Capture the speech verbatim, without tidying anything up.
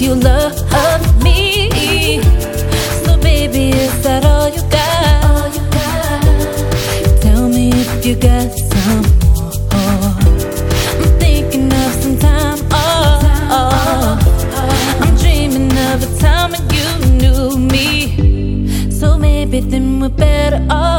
you love me. So baby, is that all you got? All you got? Tell me if you got some more. I'm thinking of some time off. I'm dreaming of a time when you knew me. So maybe then we're better off.